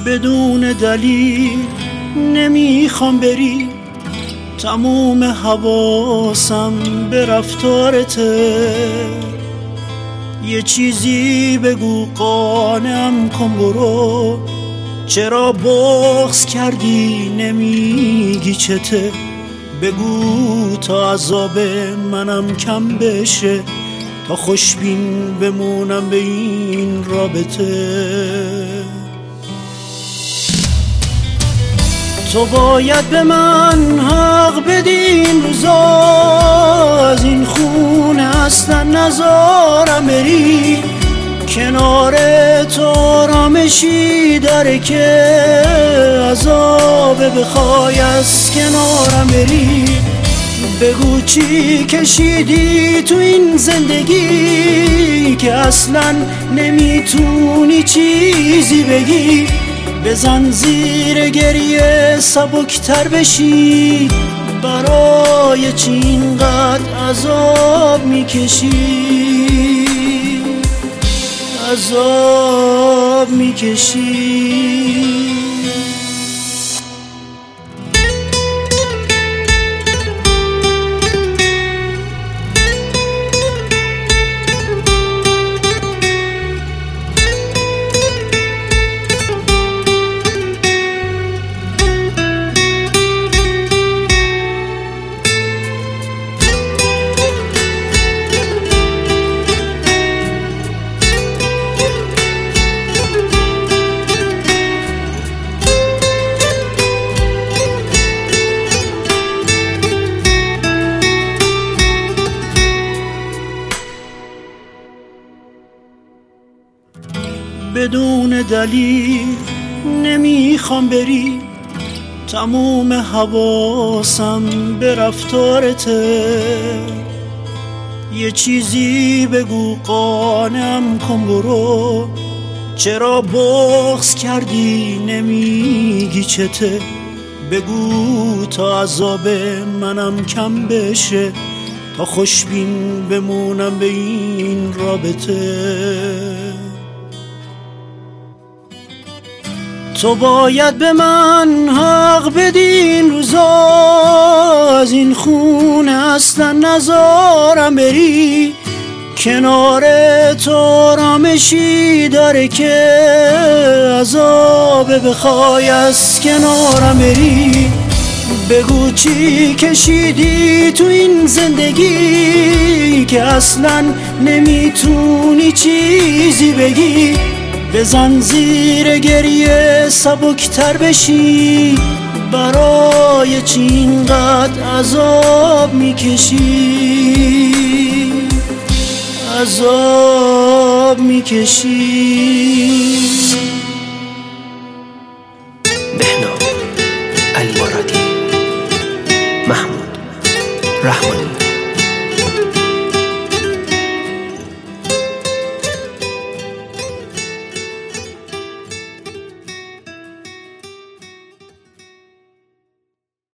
بدون دلیل نمیخوام بری، تموم حواسم به رفتارته. یه چیزی بگو قانعم کن، برو چرا بغض کردی نمیگی چته. بگو تا عذاب منم کم بشه، تا خوشبین بمونم به این رابطه. تو باید به من حق بدی، این روزا از این خونه اصلا نذارم بری. کنار تو آرامشی داره که عذاب بخوای از کنارم بری. بگو چی کشیدی تو این زندگی که اصلا نمیتونی چیزی بگی. بزن زیر گریه سبکتر بشی، برای چی اینقدر عذاب میکشی، عذاب میکشی. بدون دلیل نمیخوام بری، تموم حواسم به رفتارته. یه چیزی بگو قانعم کن، برو چرا بغض کردی نمیگی چته. بگو تا عذاب منم کم بشه، تا خوشبین بمونم به این رابطه. تو باید به من حق بدی، این روزا از این خونه اصلا نذارم بری. کنار تو آرامشی داره که عذاب بخوای از کنارم بری. بگو چی کشیدی تو این زندگی که اصلا نمیتونی چیزی بگی. بزن زیر گریه سبکتر بشی، برای چی اینقدر عذاب میکشی، عذاب میکشی. بهنام علی مرادی، محمود رحمانی.